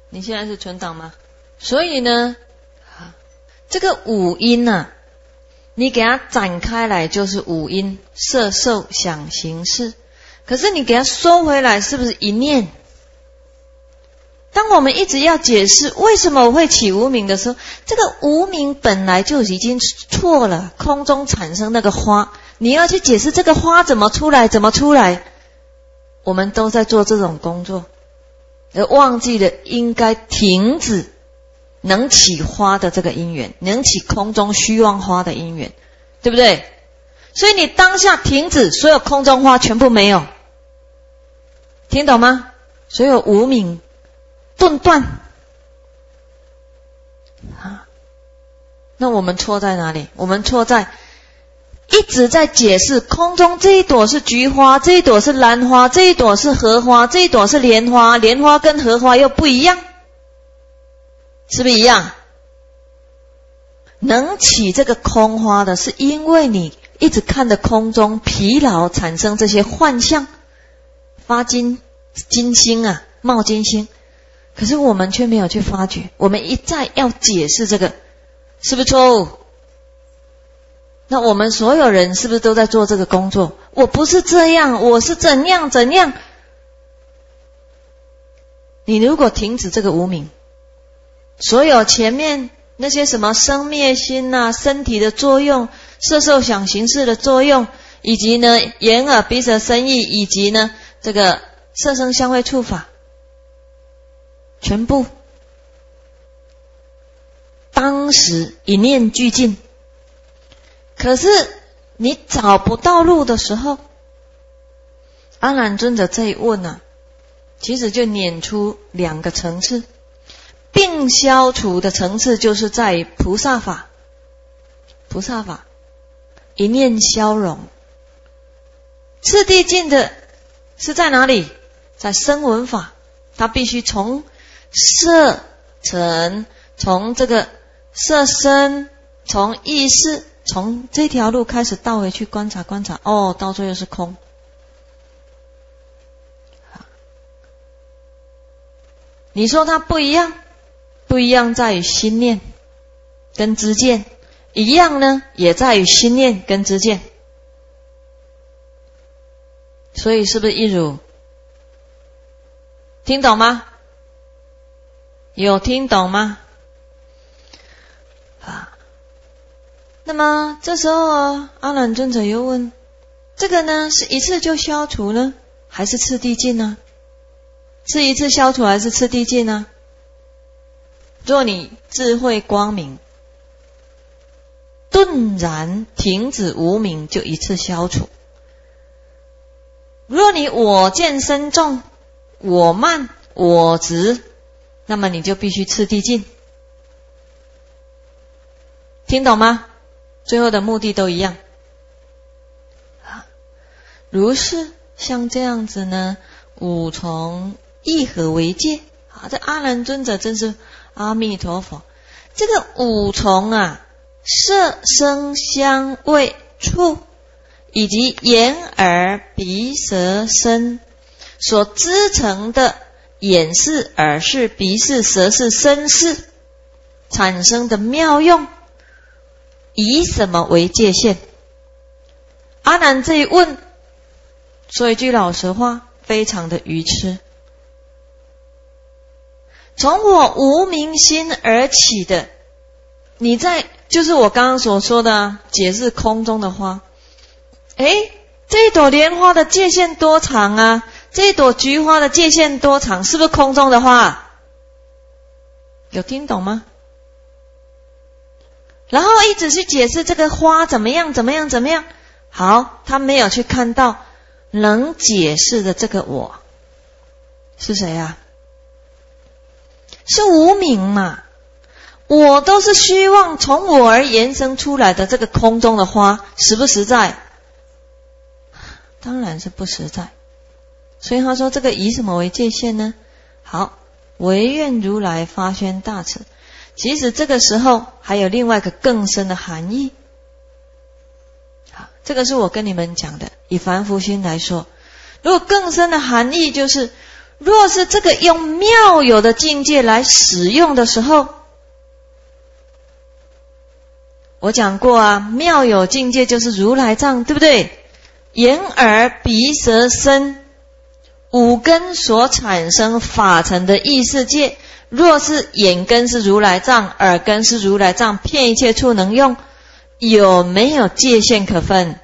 你现在是存档吗？所以呢，这个五阴啊，你给它展开来就是五阴，色受想行识。可是你给它收回来，是不是一念？当我们一直要解释为什么我会起无明的时候，这个无明本来就已经错了，空中产生那个花，你要去解释这个花怎么出来，怎么出来，我们都在做这种工作，而忘记了应该停止能起花的这个因缘，能起空中虚妄花的因缘，对不对？所以你当下停止，所有空中花全部没有，听懂吗？所有无明顿断啊！那我们错在哪里？我们错在一直在解释空中这一朵是菊花，这一朵是兰花，这一朵是荷花，这一朵是莲花，莲花跟荷花又不一样，是不是一样？能起这个空花的是因为你一直看着空中疲劳，产生这些幻象，发金星啊，冒金星。可是我们却没有去发觉，我们一再要解释这个，是不是错误？那我们所有人是不是都在做这个工作？我不是这样，我是怎样怎样。你如果停止这个无明，所有前面那些什么生灭心啊，身体的作用，色受想行识的作用，以及呢眼耳鼻舌身意，以及呢这个色声香味触法，全部当时一念俱尽。可是你找不到路的时候，阿难尊者这一问啊，其实就撵出两个层次，并消除的层次就是在于菩萨法，菩萨法一念消融。次第尽的是在哪里？在声闻法，它必须从色尘，从这个色身，从意识，从这条路开始倒回去观察观察，哦，到最后是空。你说它不一样，不一样在于心念跟知见，一样呢也在于心念跟知见。所以是不是一如？听懂吗？有听懂吗？那么这时候阿难尊者又问，这个呢是一次就消除呢，还是次第尽呢？是一次消除还是次第尽呢？若你智慧光明，顿然停止无明，就一次消除。若你我见深重，我慢我执，那么你就必须次第尽。听懂吗？最后的目的都一样。如是像这样子呢，五重一合为界。这阿难尊者真是阿弥陀佛。这个五重啊，色声香味触，以及眼耳鼻舌身所织成的眼识、耳识、鼻识、舌识、身识产生的妙用，以什么为界限？阿难这一问，说一句老实话，非常的愚痴。从我无明心而起的，你在就是我刚刚所说的解释空中的花。这一朵莲花的界限多长啊？这一朵菊花的界限多长？是不是空中的花？有听懂吗？然后一直去解释这个花怎么样怎么样怎么样。好，他没有去看到能解释的这个我是谁啊？是无明嘛。我都是虚妄，从我而延伸出来的这个空中的花，实不实在？当然是不实在。所以他说这个以什么为界限呢？好，唯愿如来发宣大慈。其实这个时候还有另外一个更深的含义。好，这个是我跟你们讲的，以凡夫心来说，如果更深的含义就是， 若是这个用妙有的境界来使用的时候，我讲过啊，妙有境界就是如来藏，对不对？眼耳鼻舌身五根所产生法成的异世界，若是眼根是如来藏，耳根是如来藏，遍一切处能用，有没有界限可分？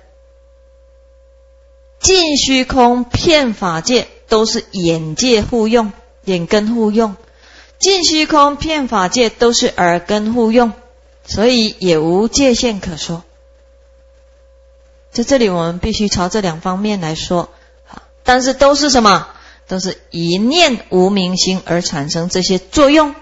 尽虚空遍法界都是眼界互用，眼根互用，尽虚空遍法界都是耳根互用，所以也无界限可说。在这里我们必须朝这两方面来说，但是都是什么？都是一念无明心而产生这些作用。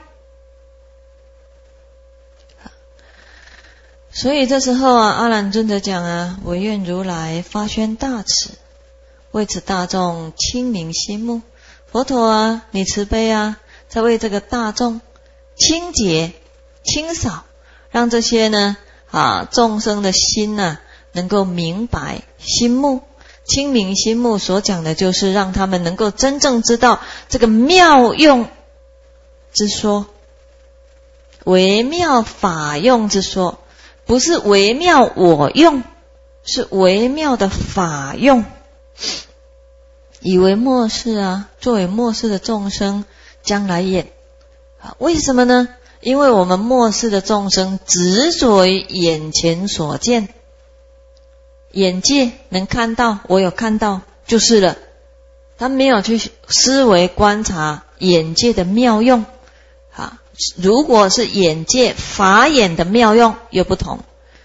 所以这时候啊，阿难尊者讲啊，唯愿如来发宣大慈，为此大众清明心目。佛陀啊，你慈悲啊，在为这个大众清洁清扫，让这些呢众生的心呢能够明白心目。清明心目所讲的就是让他们能够真正知道这个妙用之说，微妙法用之说，不是微妙我用，是微妙的法用。以为末世啊，作为末世的众生将来演为什么呢？因为我们末世的众生执着于眼前所见，眼界能看到，我有看到就是了，他没有去思维观察眼界的妙用如果是眼界法眼的妙用又不同。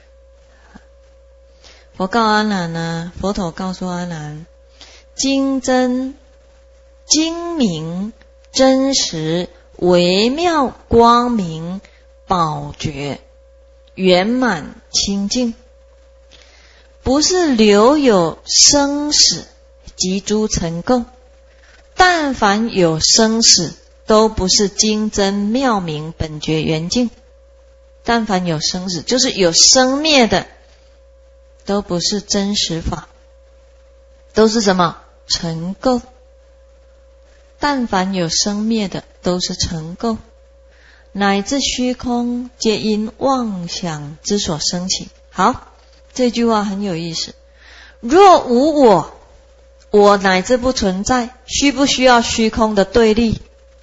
佛告阿难呢，佛陀告诉阿难，精真精明真实微妙光明宝觉圆满清净，不是留有生死及诸尘垢，但凡有生死都不是精真妙明本觉圆净。但凡有生死就是有生灭的，都不是真实法，都是什么？尘垢。但凡有生灭的都是尘垢，乃至虚空皆因妄想之所生起。好，这句话很有意思。若无我，我乃至不存在，需不需要虚空的对立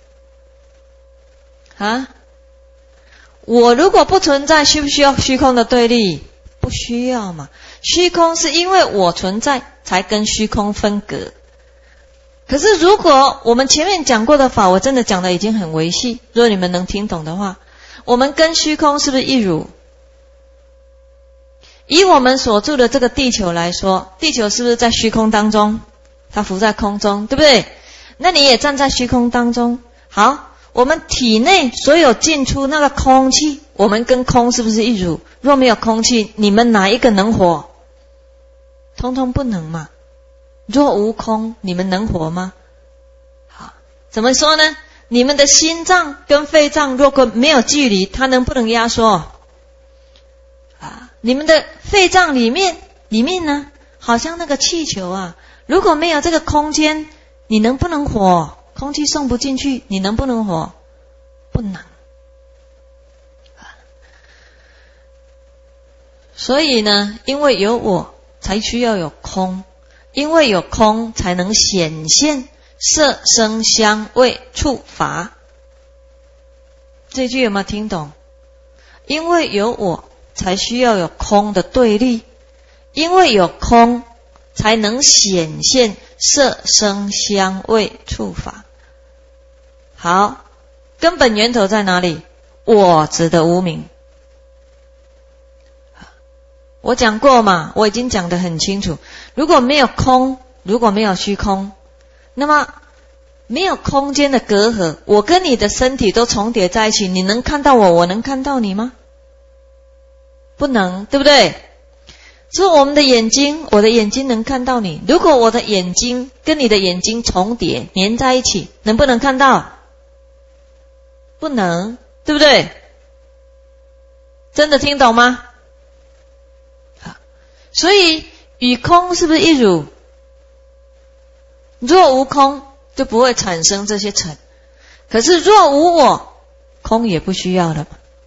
我如果不存在，需不需要虚空的对立？不需要嘛。虚空是因为我存在才跟虚空分隔。可是如果我们前面讲过的法，我真的讲的已经很微细，如果你们能听懂的话，我们跟虚空是不是一如？以我们所住的这个地球来说，地球是不是在虚空当中？它浮在空中，对不对？那你也站在虚空当中。好，我们体内所有进出那个空气，我们跟空是不是一如？若没有空气，你们哪一个能活？通通不能嘛。若无空，你们能活吗？好，怎么说呢？你们的心脏跟肺脏如果没有距离，它能不能压缩？你们的肺脏里面呢，好像那个气球啊，如果没有这个空间，你能不能活？空气送不进去，你能不能活？不能。所以呢，因为有我才需要有空，因为有空才能显现色声香味触法。这句有没有听懂？因为有我才需要有空的对立，因为有空才能显现色声香味触法。好，根本源头在哪里？我执的无明。我讲过嘛，我已经讲得很清楚。如果没有空，如果没有虚空，那么没有空间的隔阂，我跟你的身体都重叠在一起，你能看到我，我能看到你吗？不能，对不对？所以我们的眼睛，我的眼睛能看到你，如果我的眼睛跟你的眼睛重叠粘在一起，能不能看到？不能，对不对？真的听懂吗？所以与空是不是一如？若无空， 就不会产生这些尘。可是若无我，空也不需要了嘛。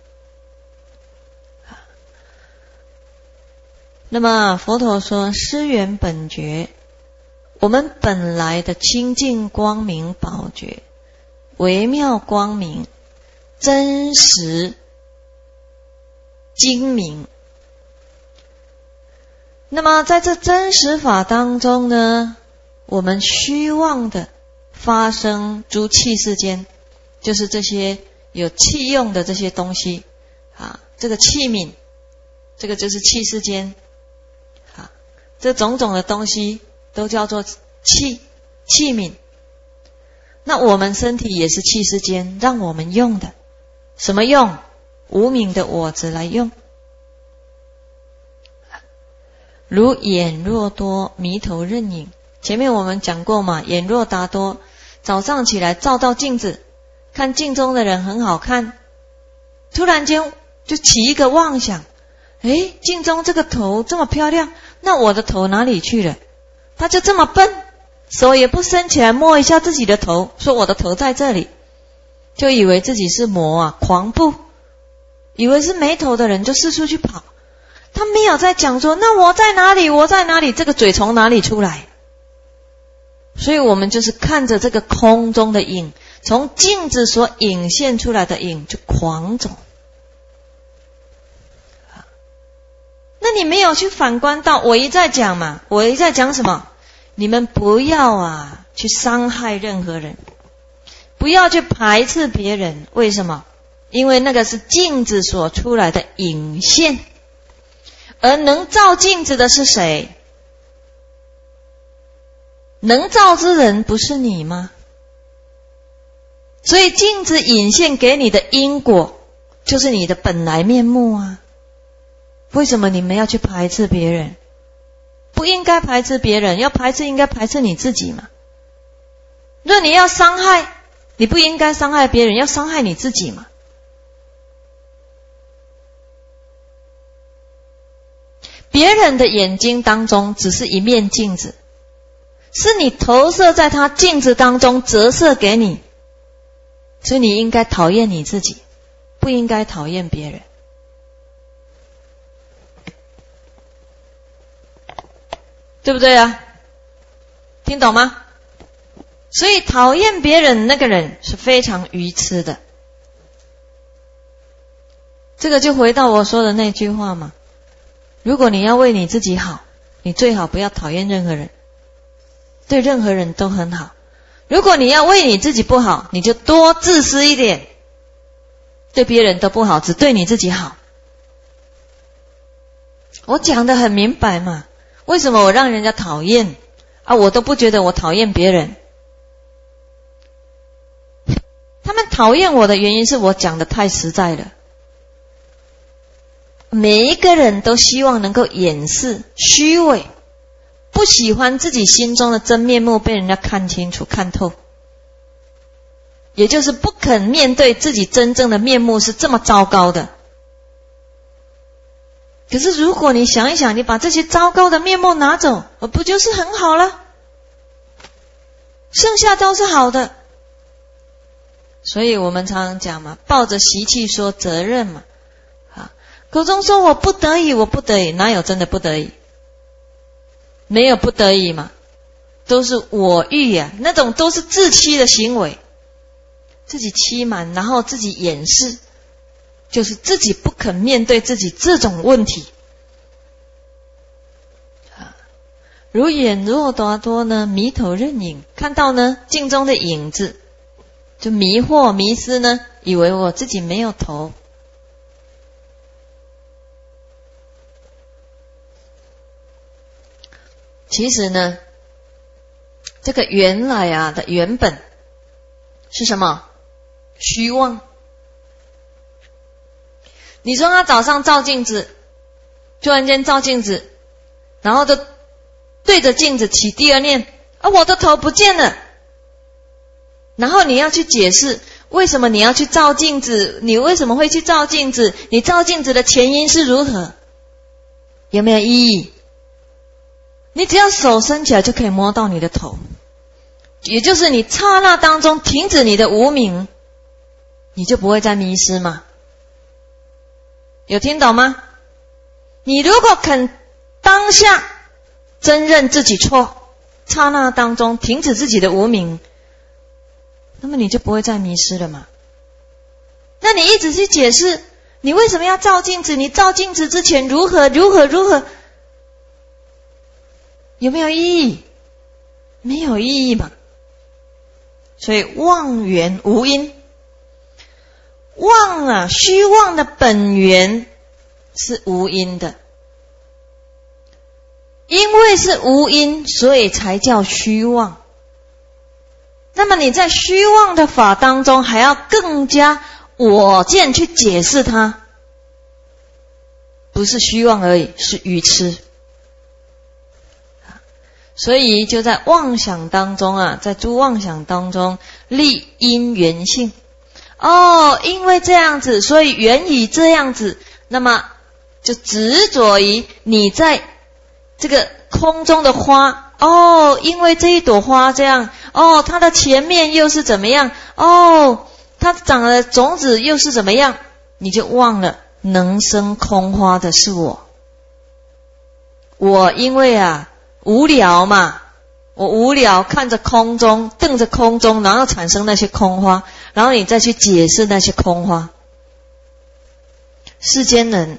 那么佛陀说，师缘本觉，我们本来的清净光明宝觉，微妙光明，真实精明。那么在这真实法当中呢，我们虚妄的发生诸器世间，就是这些有器用的这些东西啊，这个器皿，这个就是器世间啊，这种种的东西都叫做器皿。那我们身体也是器世间让我们用的，什么用？无明的我执来用。如眼若多，迷头认影。前面我们讲过嘛，眼若达多，早上起来照到镜子，看镜中的人很好看，突然间就起一个妄想，镜中这个头这么漂亮，那我的头哪里去了？他就这么笨，手也不伸起来摸一下自己的头，说我的头在这里，就以为自己是魔啊，狂步，以为是没头的人，就四处去跑。他没有在讲说，那我在哪里？我在哪里？这个嘴从哪里出来？所以我们就是看着这个空中的影，从镜子所影现出来的影就狂走。那你没有去反观到，我一再讲嘛，我一再讲什么？你们不要去伤害任何人，不要去排斥别人。为什么？因为那个是镜子所出来的影现。而能照镜子的是谁？能照之人不是你吗？所以镜子引现给你的因果，就是你的本来面目啊。为什么你们要去排斥别人？不应该排斥别人，要排斥应该排斥你自己嘛。若你要伤害，你不应该伤害别人，要伤害你自己嘛。别人的眼睛当中只是一面镜子，是你投射在他镜子当中折射给你，所以你应该讨厌你自己，不应该讨厌别人。对不对啊？听懂吗？所以讨厌别人那个人是非常愚痴的。这个就回到我说的那句话嘛，如果你要为你自己好，你最好不要讨厌任何人，对任何人都很好。如果你要为你自己不好，你就多自私一点，对别人都不好，只对你自己好。我讲得很明白嘛，为什么我让人家讨厌啊？我都不觉得我讨厌别人，他们讨厌我的原因是我讲得太实在了。每一个人都希望能够掩饰虚伪，不喜欢自己心中的真面目被人家看清楚看透，也就是不肯面对自己真正的面目是这么糟糕的。可是如果你想一想，你把这些糟糕的面目拿走，不就是很好了？剩下都是好的。所以我们常常讲嘛，抱着习气说责任嘛，口中说我不得已，我不得已，哪有真的不得已？没有不得已嘛，都是我欲啊，那种都是自欺的行为，自己欺瞒，然后自己掩饰，就是自己不肯面对自己这种问题。如眼若达多呢，迷头认影，看到呢镜中的影子，就迷惑迷失呢，以为我自己没有头。其实呢，这个原来的原本是什么？虚妄。你说他早上照镜子，突然间照镜子，然后就对着镜子起第二念，我的头不见了。然后你要去解释为什么你要去照镜子，你为什么会去照镜子，你照镜子的前因是如何，有没有意义？你只要手伸起来就可以摸到你的头， 也就是你刹那当中停止你的无明，你就不会再迷失嘛。有听懂吗？你如果肯当下真认自己错，刹那当中停止自己的无明，那么你就不会再迷失了嘛。那你一直去解释你为什么要照镜子，你照镜子之前如何，有没有意义？没有意义嘛。所以妄缘无因，妄啊，虚妄的本源是无因的，因为是无因，所以才叫虚妄。那么你在虚妄的法当中还要更加我见去解释它，不是虚妄而已，是愚痴。所以就在妄想当中啊，在诸妄想当中立因缘性。因为这样子，所以缘以这样子，那么就执着于你在这个空中的花，因为这一朵花这样，它的前面又是怎么样，它长的种子又是怎么样，你就忘了能生空花的是我。我因为啊无聊嘛，我无聊看着空中，瞪着空中，然后产生那些空花，然后你再去解释那些空花。世间人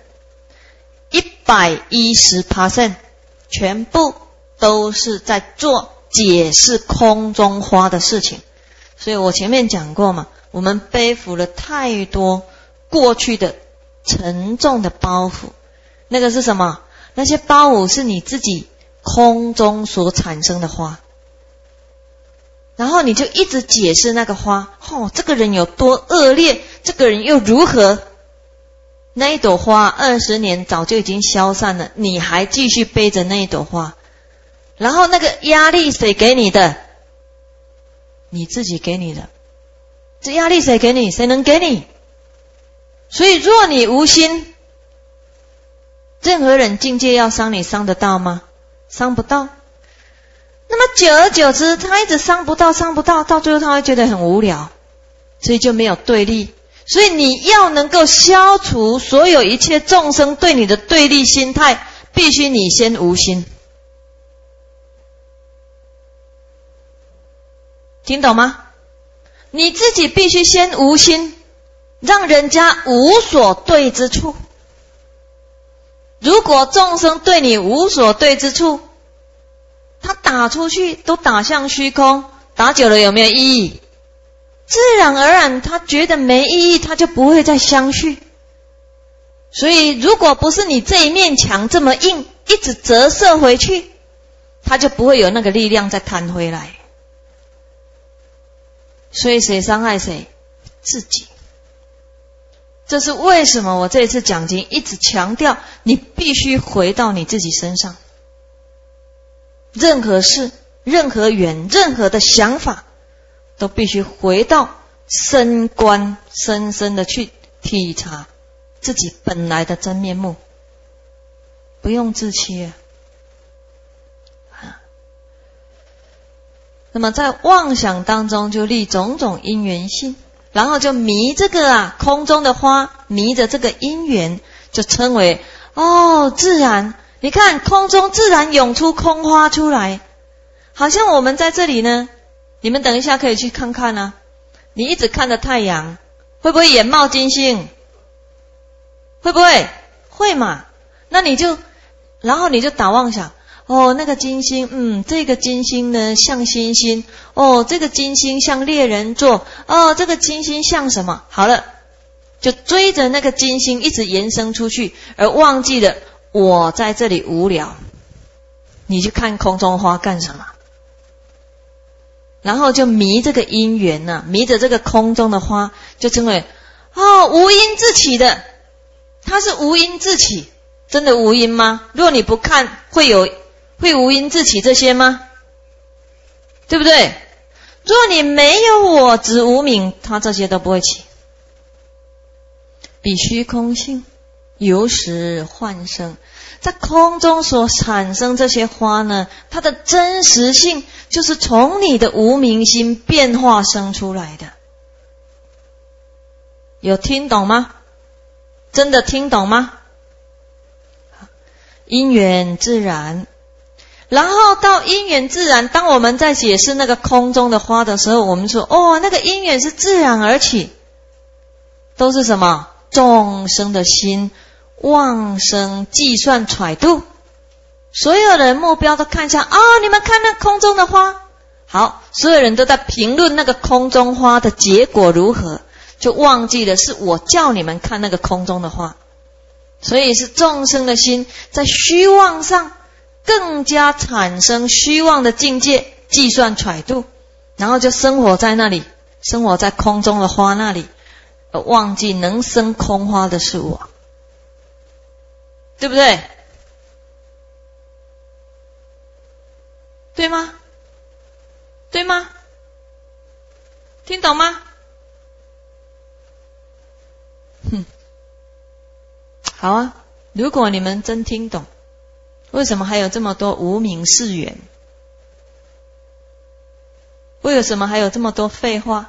110% 全部都是在做解释空中花的事情。所以我前面讲过嘛，我们背负了太多过去的沉重的包袱。那个是什么？那些包袱是你自己空中所产生的花，然后你就一直解释那个花，这个人有多恶劣，这个人又如何。那一朵花20年早就已经消散了，你还继续背着那一朵花，然后那个压力谁给你的？你自己给你的。这压力谁给你？谁能给你？所以若你无心，任何人境界要伤你，伤得到吗？伤不到。那么久而久之，他一直伤不到，到最后他会觉得很无聊，所以就没有对立。所以你要能够消除所有一切众生对你的对立心态，必须你先无心。听懂吗？你自己必须先无心，让人家无所对之处。如果众生对你无所对之处，他打出去都打向虚空，打久了有没有意义？自然而然他觉得没意义，他就不会再相续。所以如果不是你这一面墙这么硬，一直折射回去，他就不会有那个力量再弹回来。所以谁伤害谁？自己。这是为什么我这一次讲经一直强调，你必须回到你自己身上。任何事、任何缘、任何的想法，都必须回到深观，深深的去体察自己本来的真面目，不用自欺啊。那么在妄想当中就立种种因缘性，然后就迷这个空中的花，迷着这个因缘，就称为自然。你看空中自然涌出空花出来，好像我们在这里呢，你们等一下可以去看看啊。你一直看着太阳，会不会眼冒金星？会不会？会嘛。那然后你就打妄想，那个金星，这个金星呢像星星，这个金星像猎人座，这个金星像什么？好了，就追着那个金星一直延伸出去，而忘记了我在这里无聊。你去看空中花干什么？然后就迷这个因缘迷着这个空中的花，就称为无因自起的。它是无因自起，真的无因吗？若你不看，会无因自起这些吗？对不对？若你没有我执无明，它这些都不会起。彼虚空性，由实幻生。在空中所产生这些花呢，它的真实性就是从你的无明心变化生出来的。有听懂吗？真的听懂吗？因缘自然，然后到因缘自然，当我们在解释那个空中的花的时候，我们说那个因缘是自然而起，都是什么？众生的心妄生计算揣度，所有人目标都看向你们看那空中的花，好，所有人都在评论那个空中花的结果如何，就忘记了是我叫你们看那个空中的花。所以是众生的心在虚妄上更加产生虚妄的境界，计算揣度，然后就生活在那里，生活在空中的花那里，忘记能生空花的是我，对不对？对吗？对吗？听懂吗？好啊，如果你们真听懂，为什么还有这么多无明誓缘？为什么还有这么多废话？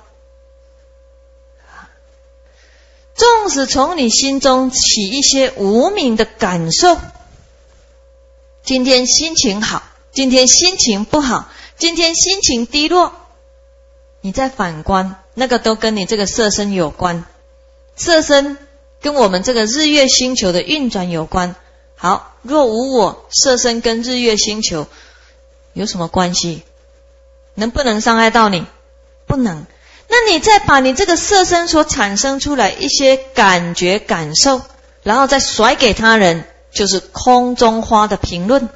纵使从你心中起一些无明的感受，今天心情好，今天心情不好，今天心情低落，你再反观，那个都跟你这个色身有关，色身跟我们这个日月星球的运转有关。好，若无我，色身跟日月星球有什么关系？能不能伤害到你？不能。那你再把你这个色身所产生出来一些感觉感受，然后再甩给他人，就是空中花的评论，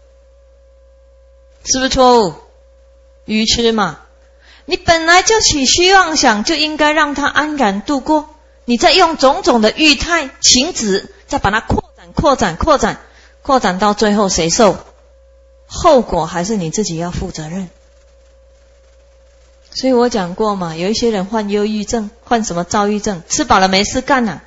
是不是错误？愚痴嘛。你本来就起虚妄想，就应该让它安然度过，你再用种种的欲态情执，再把它扩展到最后谁受？后果还是你自己要负责任。所以我讲过嘛，有一些人患忧郁症，患什么躁郁症，吃饱了没事干啊。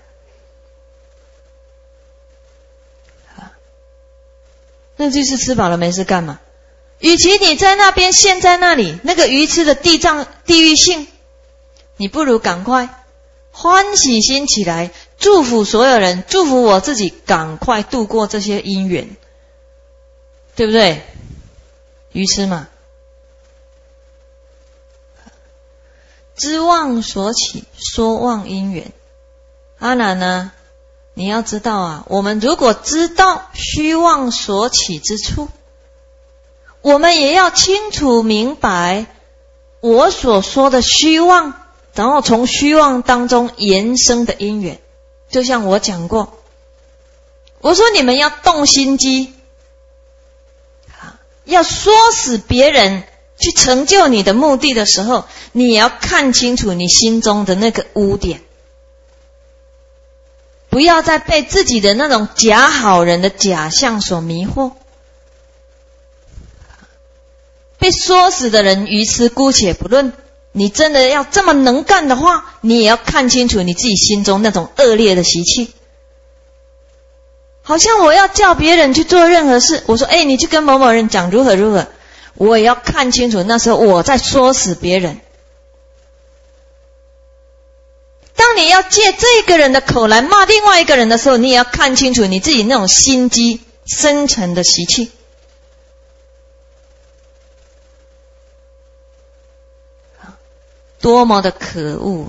那就是吃饱了没事干嘛。与其你在那边陷在那里，那个愚痴的地狱性，你不如赶快欢喜心起来，祝福所有人，祝福我自己，赶快度过这些因缘，对不对？愚痴嘛。知妄所起，说妄因缘。阿难呢，你要知道啊，我们如果知道虚妄所起之处，我们也要清楚明白我所说的虚妄，然后从虚妄当中延伸的因缘。就像我讲过，我说你们要动心机，要说死别人去成就你的目的的时候，你也要看清楚你心中的那个污点，不要再被自己的那种假好人的假象所迷惑。被说死的人愚痴姑且不论，你真的要这么能干的话，你也要看清楚你自己心中那种恶劣的习气。好像我要叫别人去做任何事，我说你去跟某某人讲如何如何，我也要看清楚那时候我在说死别人。当你要借这个人的口来骂另外一个人的时候，你也要看清楚你自己那种心机深沉的习气。多么的可恶！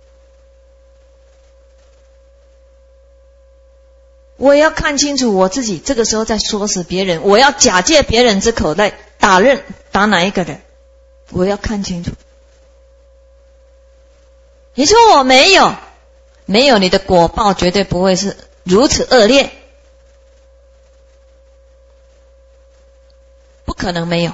我也要看清楚我自己这个时候在说死别人，我要假借别人之口来打哪一个人，我要看清楚。你说我没有，你的果报绝对不会是如此恶劣，不可能没有。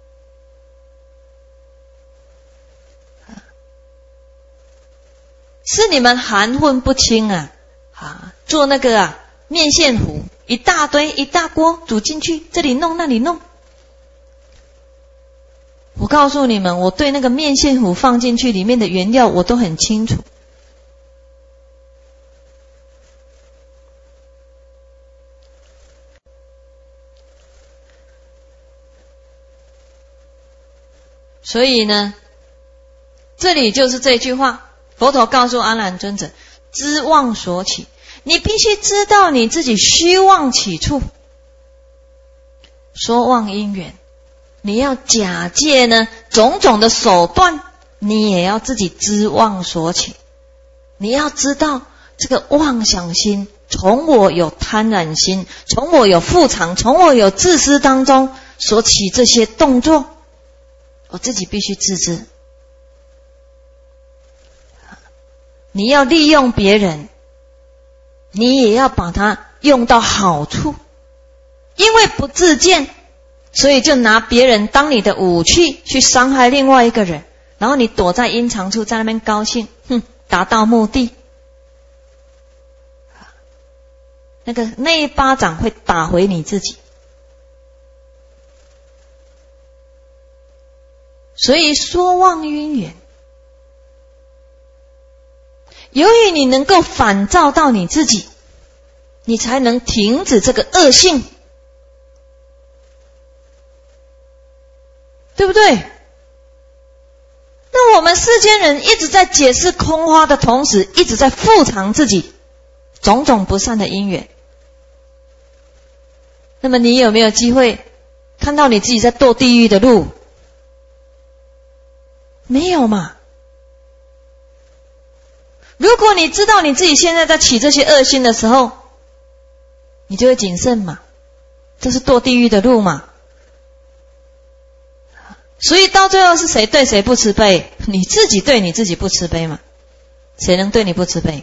是你们含混不清啊！做那个面线糊，一大堆一大锅煮进去，这里弄那里弄。我告诉你们，我对那个面线糊放进去里面的原料我都很清楚。 所以呢，这里就是这句话，佛陀告诉阿难尊者，知妄所起，你必须知道你自己虚妄起处，说妄因缘，你要假借呢种种的手段，你也要自己知妄所起。你要知道这个妄想心，从我有贪婪心，从我有覆藏，从我有自私当中所起这些动作，我自己必须自知。你要利用别人，你也要把它用到好处，因为不自见，所以就拿别人当你的武器去伤害另外一个人，然后你躲在阴藏处在那边高兴，达到目的。那一巴掌会打回你自己。所以说妄因缘，由于你能够反照到你自己，你才能停止这个恶性，对不对？那我们世间人一直在解释空花的同时，一直在覆藏自己种种不善的因缘。那么你有没有机会看到你自己在堕地狱的路？没有嘛。如果你知道你自己现在在起这些恶心的时候，你就会谨慎嘛，这是堕地狱的路嘛。所以到最后是谁对谁不慈悲？你自己对你自己不慈悲嘛，谁能对你不慈悲？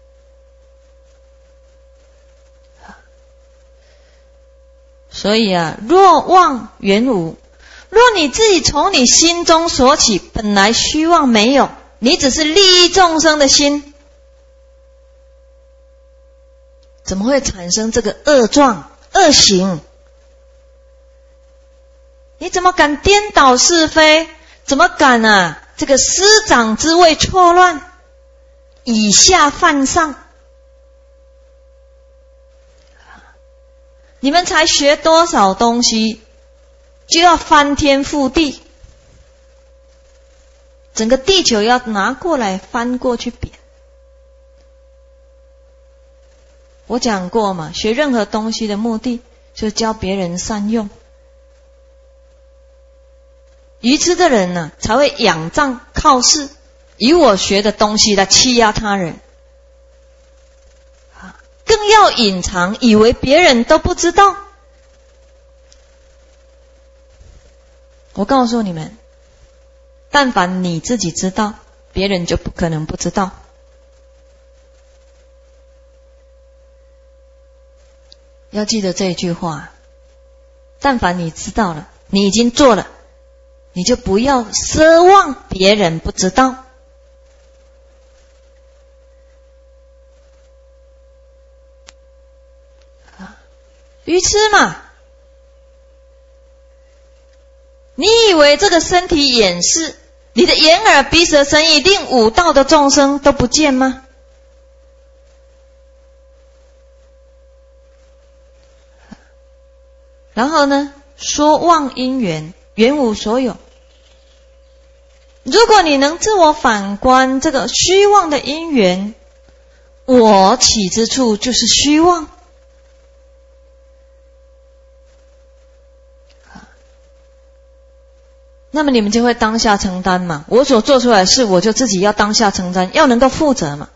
所以若妄原无，若你自己从你心中所起，本来虚妄没有，你只是利益众生的心，怎么会产生这个恶状恶行？你怎么敢颠倒是非？怎么敢这个师长之位错乱，以下犯上？你们才学多少东西，就要翻天覆地，整个地球要拿过来翻过去扁。我讲过嘛，学任何东西的目的就是教别人善用。愚痴的人呢，才会仰仗靠势，以我学的东西来欺压他人，更要隐藏，以为别人都不知道。我告诉你们，但凡你自己知道，别人就不可能不知道。要记得这一句话，但凡你知道了，你已经做了，你就不要奢望别人不知道。愚痴嘛，你以为这个身体眼视，你的眼耳鼻舌身意令五道的众生都不见吗？然后呢，说妄因缘，缘无所有。如果你能自我反观这个虚妄的因缘，我起之处就是虚妄。那么你们就会当下承担嘛，我所做出来的事，我就自己要当下承担，要能够负责嘛。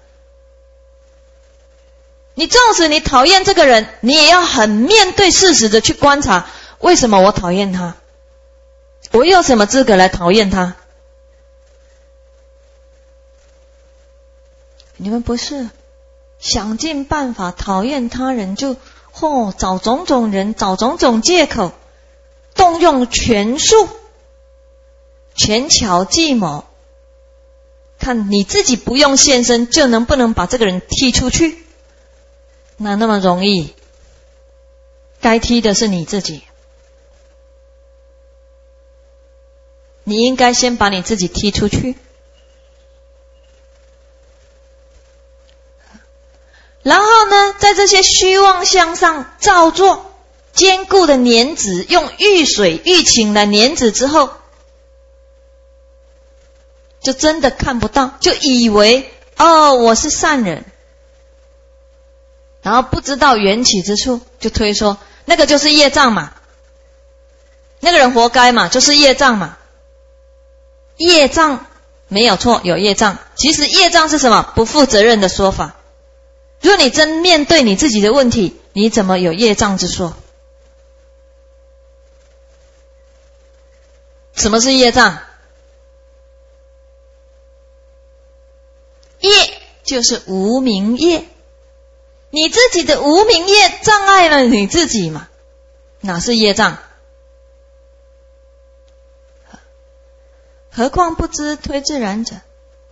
你纵使你讨厌这个人，你也要很面对事实的去观察，为什么我讨厌他？我有什么资格来讨厌他？你们不是想尽办法讨厌他人，就找种种人，找种种借口，动用权术、权巧计谋，看你自己不用现身，就能不能把这个人踢出去？那么容易？该踢的是你自己。你应该先把你自己踢出去，然后呢，在这些虚妄相上造作坚固的粘纸，用玉水、玉磬来粘纸之后， 就真的看不到，就以为我是善人，然后不知道缘起之处，就推说那个就是业障嘛，那个人活该嘛，就是业障嘛。业障没有错，有业障。其实业障是什么？不负责任的说法。如果你真面对你自己的问题，你怎么有业障之说？什么是业障？业就是无明业，你自己的无明业障碍了你自己嘛，哪是业障？何况不知推自然者。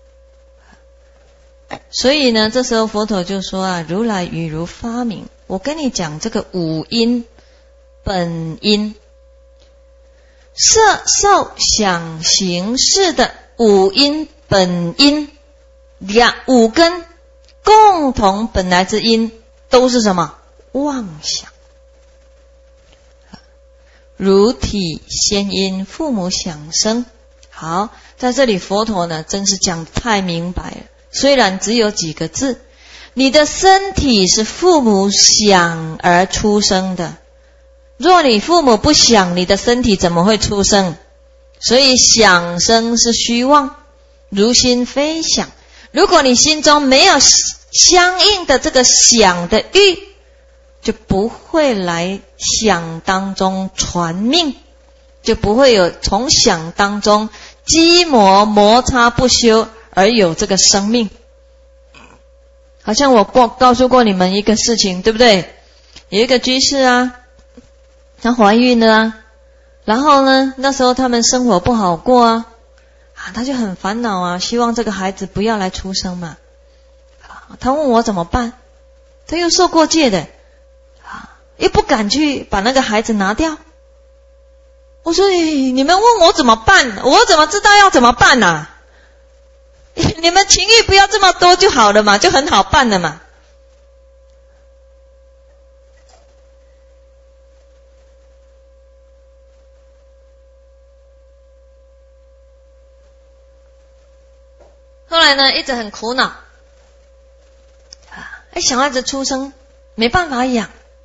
所以呢，这时候佛陀就说如来语如发明，我跟你讲这个五因本因，色受想行识的五因本因，五根共同本来之因都是什么？妄想。如体先因父母想生。好，在这里佛陀呢真是讲太明白了，虽然只有几个字，你的身体是父母想而出生的，若你父母不想，你的身体怎么会出生？所以想生是虚妄，如心非想。如果你心中没有相应的这个想的欲，就不会来想当中传命，就不会有从想当中积磨摩擦不休而有这个生命。好像我告诉过你们一个事情，对不对？有一个居士她怀孕了然后呢，那时候他们生活不好过她就很烦恼希望这个孩子不要来出生嘛。她问我怎么办，她又受过戒的又不敢去把那个孩子拿掉。我说你们问我怎么办，我怎么知道要怎么办你们情欲不要这么多就好了嘛，就很好办了嘛。后来呢，一直很苦恼小孩子出生没办法养。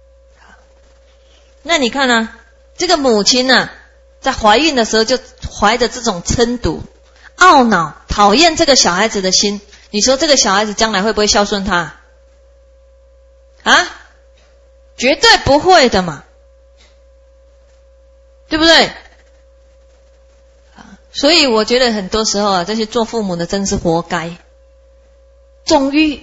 那你看这个母亲在怀孕的时候就怀着这种嗔毒、懊恼、讨厌这个小孩子的心，你说这个小孩子将来会不会孝顺他绝对不会的嘛，对不对？所以我觉得很多时候这些做父母的真是活该。纵欲，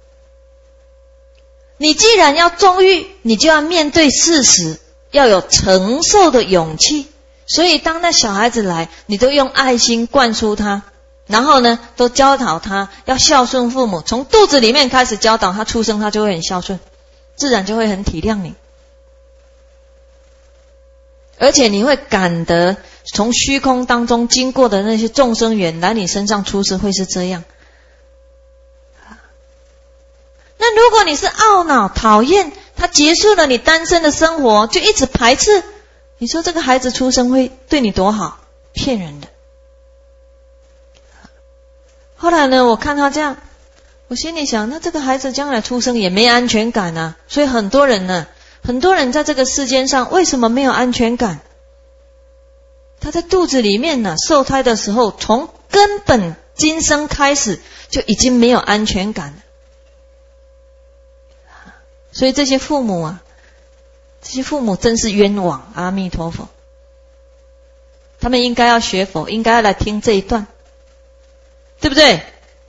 你既然要纵欲，你就要面对事实，要有承受的勇气。所以当那小孩子来，你都用爱心灌输他，然后呢都教导他要孝顺父母，从肚子里面开始教导他，出生他就会很孝顺，自然就会很体谅你。而且你会感得从虚空当中经过的那些众生缘来你身上出世会是这样。那如果你是懊恼讨厌，他结束了你单身的生活，就一直排斥，你说这个孩子出生会对你多好？骗人的。后来呢，我看他这样，我心里想，那这个孩子将来出生也没安全感所以很多人在这个世间上为什么没有安全感？他在肚子里面受胎的时候，从根本今生开始就已经没有安全感了。所以这些父母真是冤枉，阿弥陀佛。他们应该要学佛，应该要来听这一段，对不对？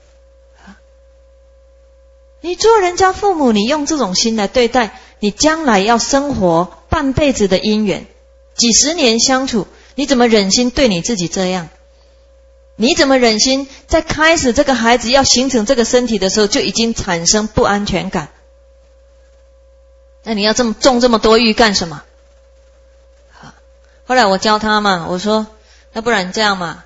你做人家父母，你用这种心来对待，你将来要生活半辈子的姻缘，几十年相处，你怎么忍心对你自己这样？你怎么忍心在开始这个孩子要形成这个身体的时候就已经产生不安全感？那你要这么种这么多欲干什么？后来我教他嘛，我说那不然这样嘛，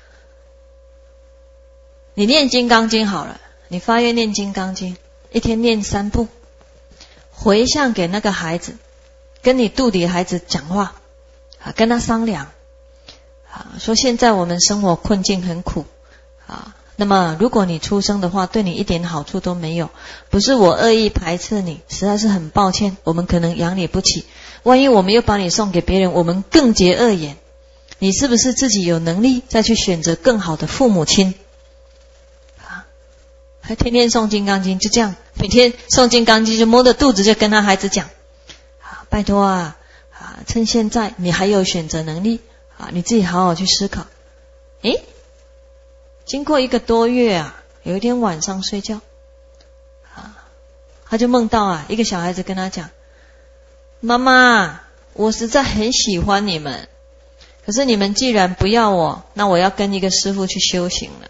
你念金刚经好了，你发愿念金刚经，一天念3部，回向给那个孩子，跟你肚里孩子讲话跟他商量说现在我们生活困境很苦那么如果你出生的话，对你一点好处都没有，不是我恶意排斥你，实在是很抱歉，我们可能养你不起，万一我们又把你送给别人，我们更结恶缘，你是不是自己有能力再去选择更好的父母亲？还天天诵金刚经，就这样每天诵金刚经，就摸着肚子就跟他孩子讲拜托趁现在你还有选择能力你自己好好去思考。经过1个多月有一天晚上睡觉他就梦到一个小孩子跟他讲，妈妈，我实在很喜欢你们，可是你们既然不要我，那我要跟一个师父去修行了。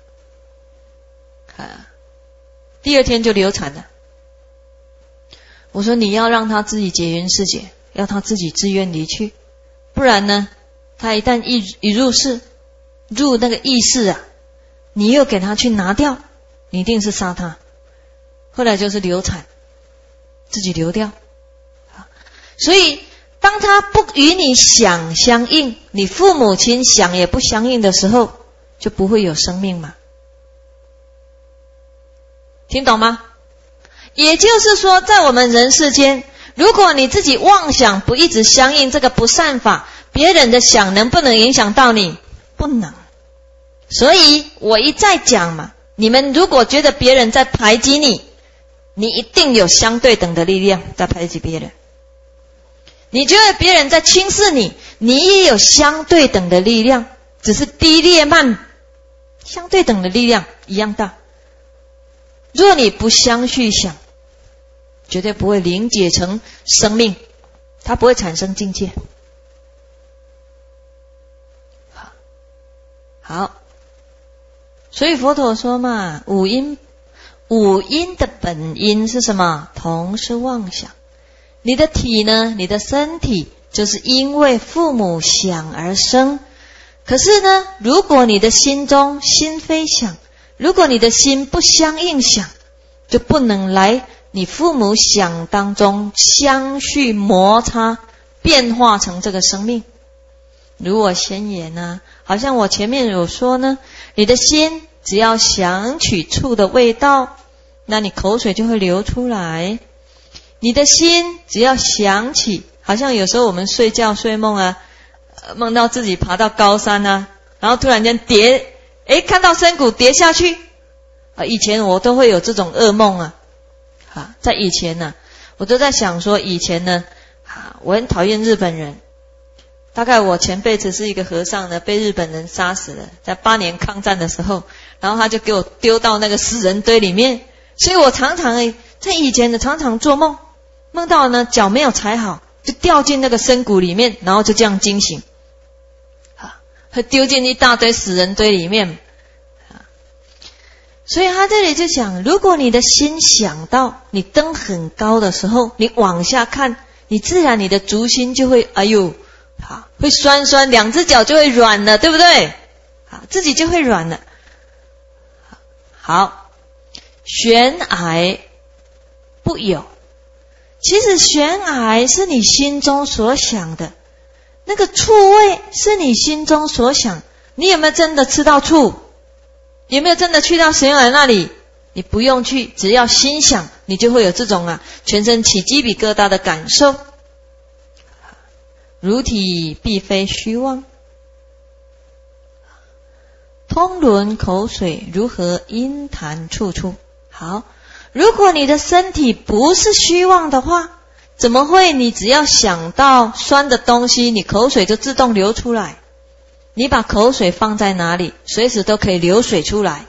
第2天就流产了。我说你要让他自己结缘世界，要他自己自愿离去，不然呢，他一旦一入世，入那个意识你又给他去拿掉，你一定是杀他。后来就是流产，自己流掉。所以当他不与你想相应，你父母亲想也不相应的时候，就不会有生命嘛。听懂吗？也就是说，在我们人世间，如果你自己妄想不一直相应这个不善法，别人的想能不能影响到你？不能。所以我一再讲嘛，你们如果觉得别人在排挤你，你一定有相对等的力量在排挤别人。你觉得别人在轻视你，你也有相对等的力量，只是低劣慢，相对等的力量一样大。若你不相续想，绝对不会凝结成生命，它不会产生境界。好，所以佛陀说嘛，五阴的本因是什么？同是妄想。你的体呢，你的身体就是因为父母想而生。可是呢，如果你的心中心非想，如果你的心不相应想，就不能来你父母想当中相续摩擦，变化成这个生命。如我先言呢，好像我前面有说呢，你的心只要想取醋的味道，那你口水就会流出来。你的心只要想起，好像有时候我们睡觉睡梦梦到自己爬到高山然后突然间看到深谷跌下去以前我都会有这种噩梦在以前我都在想说，以前呢我很讨厌日本人，大概我前辈子是一个和尚呢，被日本人杀死了，在8年抗战的时候，然后他就给我丢到那个死人堆里面，所以我常常在以前呢常常做梦，梦到呢脚没有踩好，就掉进那个深谷里面，然后就这样惊醒会丢进一大堆死人堆里面所以他这里就讲，如果你的心想到你登很高的时候，你往下看，你自然你的足心就会会酸酸，2只脚就会软了，对不对？自己就会软了。好，悬崖不有，其实悬崖是你心中所想的，那个醋味是你心中所想，你有没有真的吃到醋？有没有真的去到悬崖那里？你不用去，只要心想，你就会有这种全身起鸡皮疙瘩的感受。如体必非虚妄，通轮口水如何因弹处处。好，如果你的身体不是虚妄的话，怎么会你只要想到酸的东西，你口水就自动流出来？你把口水放在哪里，随时都可以流水出来。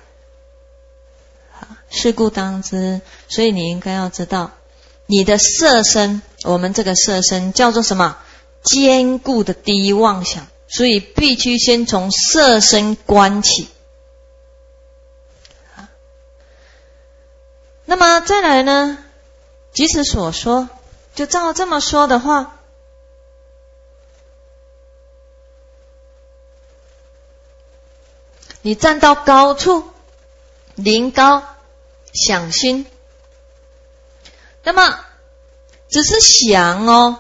是故当知，所以你应该要知道，你的色身，我们这个色身叫做什么？坚固的第一妄想，所以必须先从色身观起。那么再来呢，即此所说，就照这么说的话，你站到高处，临高想心，那么只是想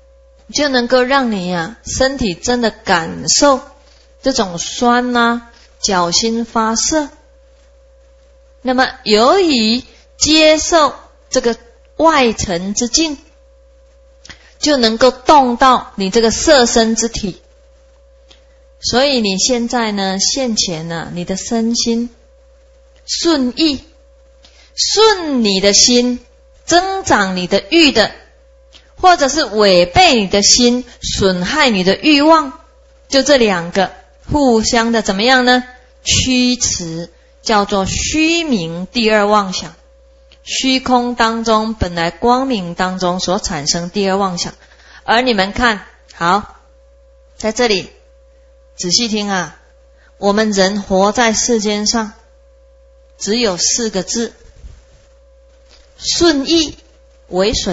就能够让你身体真的感受这种酸脚心发射。那么由于接受这个外尘之境，就能够动到你这个色身之体。所以你现在呢，现前呢，你的身心顺意，顺你的心，增长你的欲的，或者是违背你的心，损害你的欲望，就这两个互相的怎么样呢？驱驰，叫做虚明第二妄想。虚空当中本来光明当中所产生第二妄想。而你们看好，在这里仔细听啊，我们人活在世间上只有4个字：顺意为损。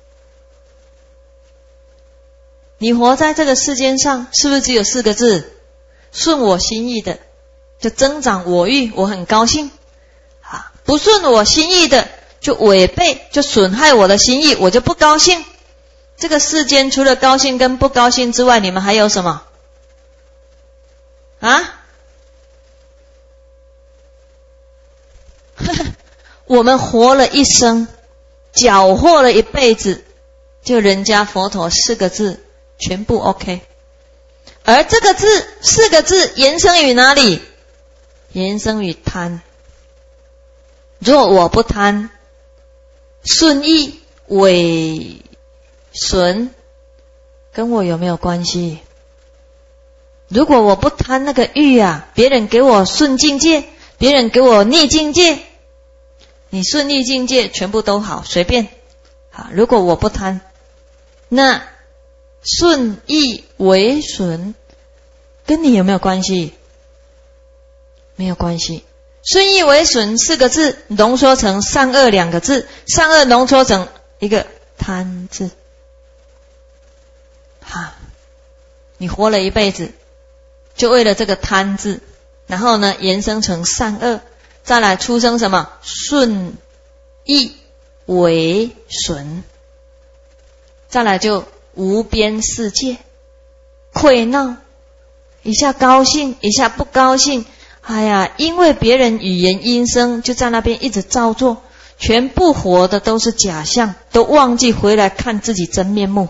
你活在这个世间上是不是只有4个字？顺我心意的就增长我欲，我很高兴啊；不顺我心意的就违背，就损害我的心意，我就不高兴。这个世间除了高兴跟不高兴之外，你们还有什么啊？我们活了一生，搅和了一辈子，就人家佛陀4个字全部 OK。而这个字4个字延伸于哪里？延伸于贪。若我不贪，顺意为损，跟我有没有关系？如果我不贪那个欲啊，别人给我顺境界，别人给我逆境界，你顺逆境界全部都好，随便。好，如果我不贪，那顺意为损，跟你有没有关系？没有关系。顺意为损4个字浓缩成善恶2个字，善恶浓缩成一个贪字。你活了一辈子就为了这个贪字，然后呢延伸成善恶，再来出生什么？顺意为损，再来就无边世界，溃闹，一下高兴一下不高兴，哎呀，因为别人语言音声就在那边一直照做，全部活的都是假象，都忘记回来看自己真面目，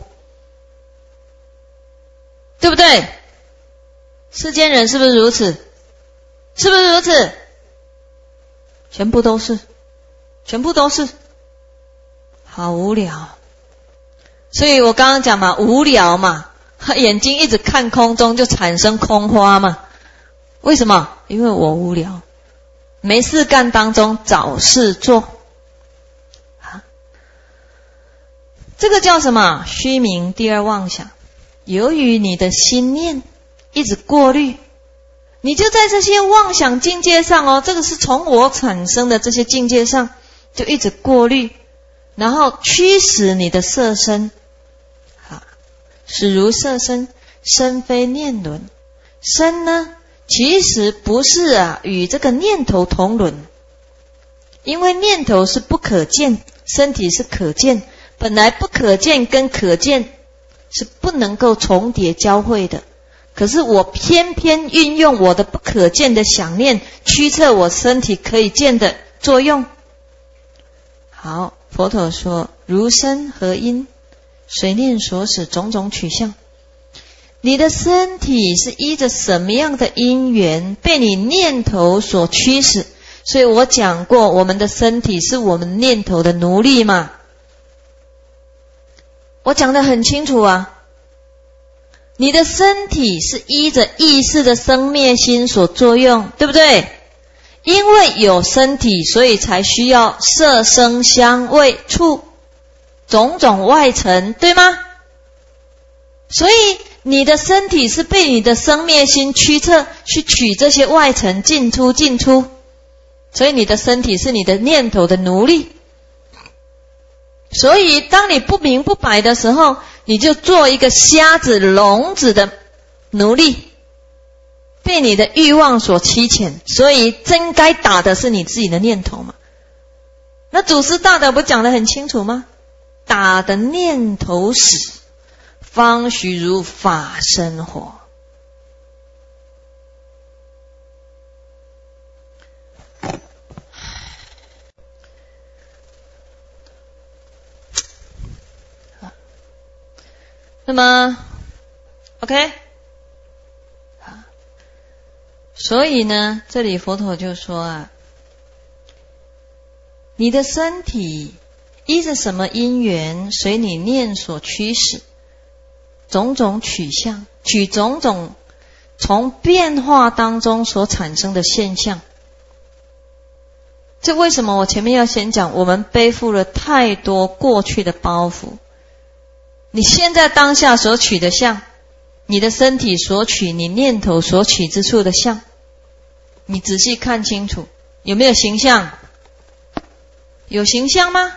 对不对？世间人是不是如此？是不是如此？全部都是，全部都是，好无聊。所以我刚刚讲嘛，无聊嘛，眼睛一直看空中就产生空花嘛。为什么？因为我无聊，没事干当中找事做。这个叫什么？虚明第二妄想。由于你的心念一直过滤，你就在这些妄想境界上哦，这个是从我产生的这些境界上就一直过滤，然后驱使你的色身。使如色身，身非念轮。身呢其实不是与这个念头同轮，因为念头是不可见，身体是可见，本来不可见跟可见是不能够重叠交汇的，可是我偏偏运用我的不可见的想念，驱策我身体可以见的作用。好，佛陀说如身何因，随念所使种种取向。你的身体是依着什么样的因缘被你念头所驱使？所以我讲过，我们的身体是我们念头的奴隶嘛。我讲得很清楚啊，你的身体是依着意识的生灭心所作用，对不对？因为有身体，所以才需要色声香味触种种外尘，对吗？所以你的身体是被你的生灭心驱策去取这些外尘进出进出，所以你的身体是你的念头的奴隶。所以当你不明不白的时候，你就做一个瞎子聋子的奴隶，被你的欲望所欺遣，所以真该打的是你自己的念头嘛。那祖师大德不讲得很清楚吗？打的念头死，方许如法生活。 那么 OK， 所以呢，这里佛陀就说啊，你的身体依着什么因缘，随你念所驱使，种种取向，取种种从变化当中所产生的现象。这为什么我前面要先讲，我们背负了太多过去的包袱。你现在当下所取的相，你的身体所取，你念头所取之处的相，你仔细看清楚，有没有形象？有形象吗？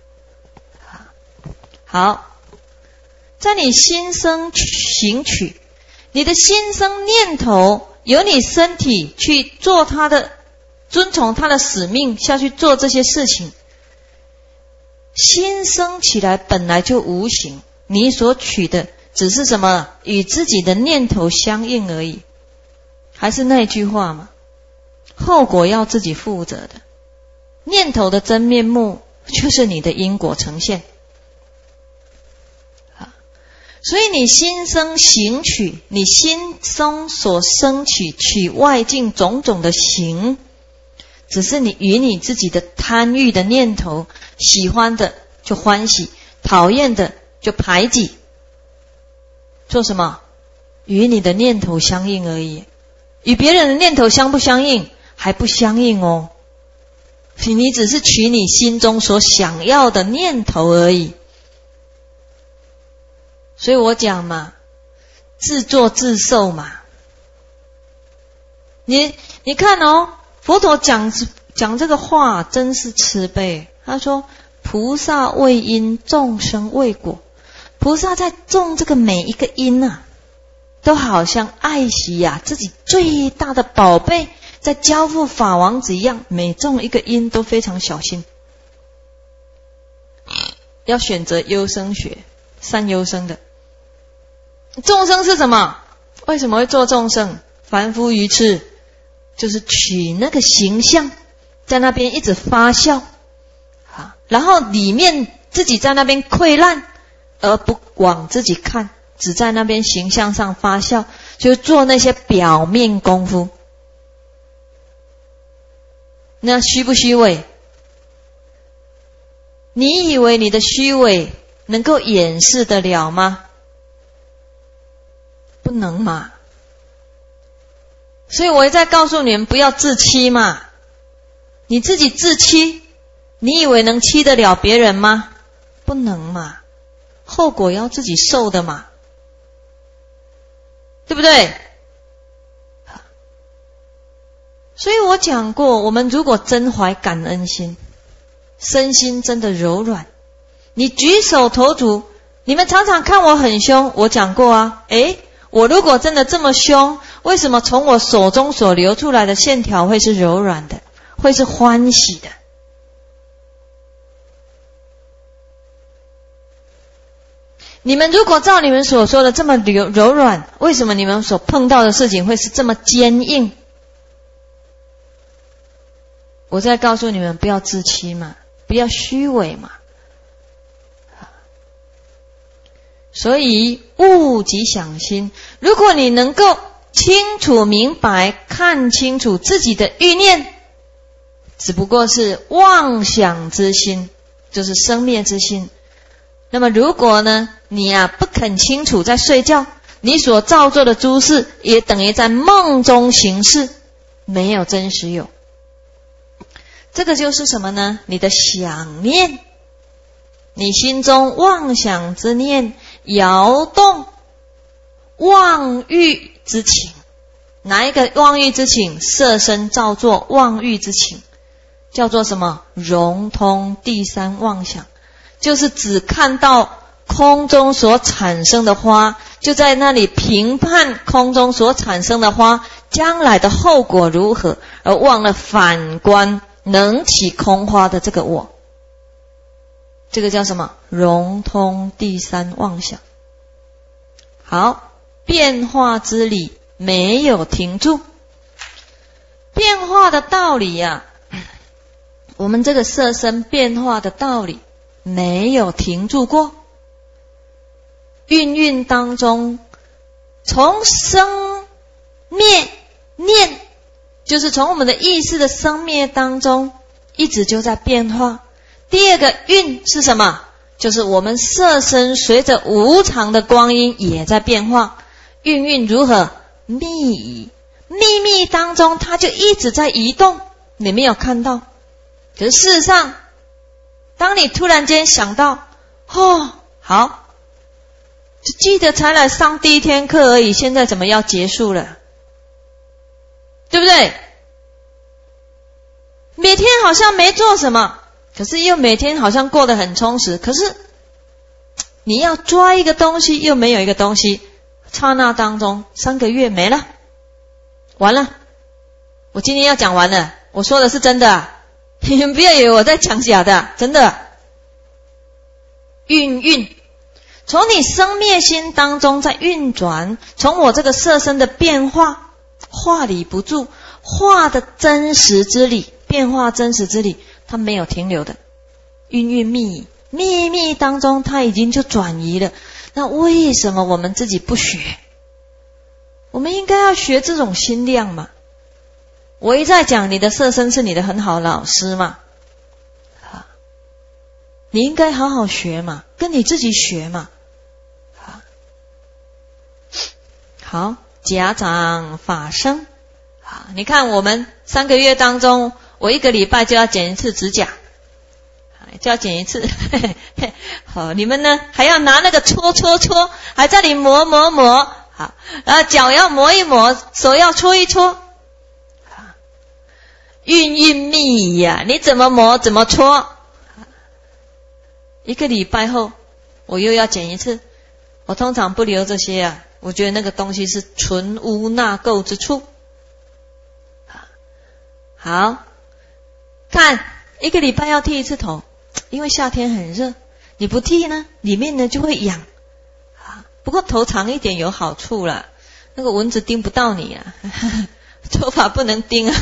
好，在你心生行取，你的心生念头，由你身体去做它的，遵从它的使命下去做这些事情。心生起来本来就无形，你所取的只是什么？与自己的念头相应而已。还是那句话嘛，后果要自己负责的。念头的真面目就是你的因果呈现。所以你心生行取，你心中所生取外境种种的行，只是你与你自己的贪欲的念头，喜欢的就欢喜，讨厌的就排挤。做什么？与你的念头相应而已。与别人的念头相不相应？还不相应哦。你只是取你心中所想要的念头而已。所以我讲嘛，自作自受嘛。你看哦，佛陀讲这个话真是慈悲。他说菩萨为因，众生为果。菩萨在种这个每一个因啊，都好像爱惜自己最大的宝贝，在交付法王子一样，每种一个因都非常小心，要选择优生学，善优生的。众生是什么？为什么会做众生？凡夫愚痴，就是取那个形象，在那边一直发酵，然后里面自己在那边溃烂，而不往自己看，只在那边形象上发酵，就做那些表面功夫。那虚不虚伪？你以为你的虚伪能够掩饰得了吗？不能嘛。所以我一再告诉你们，不要自欺嘛。你自己自欺，你以为能欺得了别人吗？不能嘛，后果要自己受的嘛，对不对？所以我讲过，我们如果真怀感恩心，身心真的柔软，你举手投足，你们常常看我很凶，我讲过啊，我如果真的这么凶，为什么从我手中所流出来的线条会是柔软的，会是欢喜的？你们如果照你们所说的这么柔软，为什么你们所碰到的事情会是这么坚硬？我再告诉你们，不要自欺嘛，不要虚伪嘛。所以悟即想心，如果你能够清楚明白，看清楚自己的欲念，只不过是妄想之心，就是生灭之心。那么如果呢，你不肯清楚在睡觉，你所造作的诸事也等于在梦中行事，没有真实有。这个就是什么呢？你的想念，你心中妄想之念摇动妄欲之情。哪一个妄欲之情？色身造作妄欲之情，叫做什么？融通第三妄想，就是只看到空中所产生的花，就在那里评判空中所产生的花将来的后果如何，而忘了反观能起空花的这个我。这个叫什么？融通第三妄想。好，变化之理没有停住。变化的道理我们这个色身变化的道理没有停住过。 运运当中，从生灭念，就是从我们的意识的生灭当中，一直就在变化。第二个运是什么？就是我们色身随着无常的光阴也在变化。运运如何？秘移，秘密当中它就一直在移动，你没有看到。可是事实上，当你突然间想到，好，就记得才来上第一天课而已，现在怎么要结束了？对不对？每天好像没做什么，可是又每天好像过得很充实，可是你要抓一个东西又没有一个东西，刹那当中3个月没了，完了。我今天要讲完了，我说的是真的啊，你们不要以为我在讲假的，真的。运从你生灭心当中在运转，从我这个色身的变化，化理不住，化的真实之理，变化真实之理，它没有停留的。运密密当中，它已经就转移了。那为什么我们自己不学？我们应该要学这种心量嘛。我一再讲，你的色身是你的很好的老师嘛，你应该好好学嘛，跟你自己学嘛。好，家长法生。你看我们3个月当中，我1个礼拜就要剪一次指甲，就要剪一次。好，你们呢还要拿那个搓，还在里磨。好，然后脚要磨一磨，手要搓一搓。运密呀，你怎么磨怎么搓。1个礼拜后，我又要剪一次。我通常不留这些啊，我觉得那个东西是纯污纳垢之处。好，看1个礼拜要剃一次头，因为夏天很热，你不剃呢，里面呢就会痒。不过头长一点有好处啦，那个蚊子叮不到你啊，头发不能叮啊。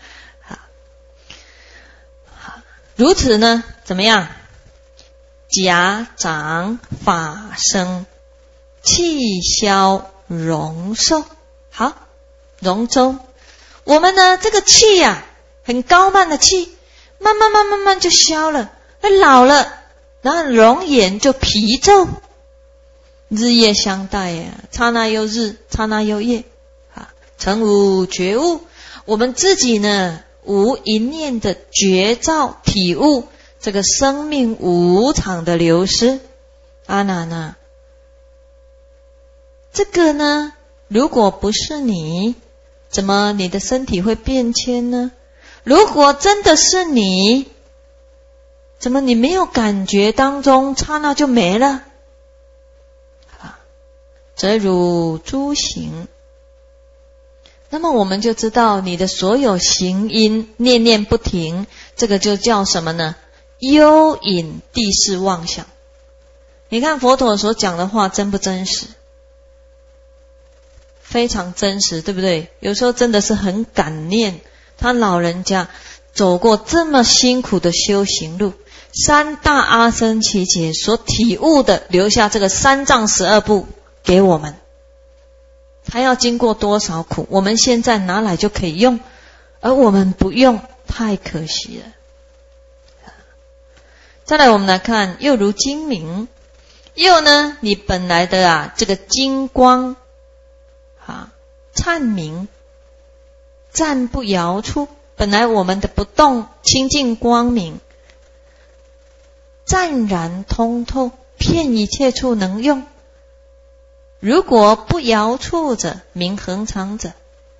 好，如此呢，怎么样？甲长法生，气消容寿。好，容周，我们呢这个气呀，很高慢的气，慢慢就消了，老了，然后容颜就疲皱，日夜相待呀，刹那又日，刹那又夜。成无觉悟，我们自己呢无一念的觉照体悟这个生命无常的流失。阿难啊，这个呢如果不是你，怎么你的身体会变迁呢？如果真的是你，怎么你没有感觉当中刹那就没了？则如诸行，那么我们就知道你的所有行因念念不停，这个就叫什么呢？幽隐地势妄想。你看佛陀所讲的话真不真实？非常真实，对不对？有时候真的是很感念他老人家走过这么辛苦的修行路，3大阿僧祇劫所体悟的，留下这个3藏12部给我们。他要经过多少苦，我们现在拿来就可以用，而我们不用，太可惜了。再来我们来看，又如精明。又呢，你本来的这个金光灿明，暂不摇出，本来我们的不动清净光明，湛然通透，遍一切处能用。如果不摇触者，名恒常者。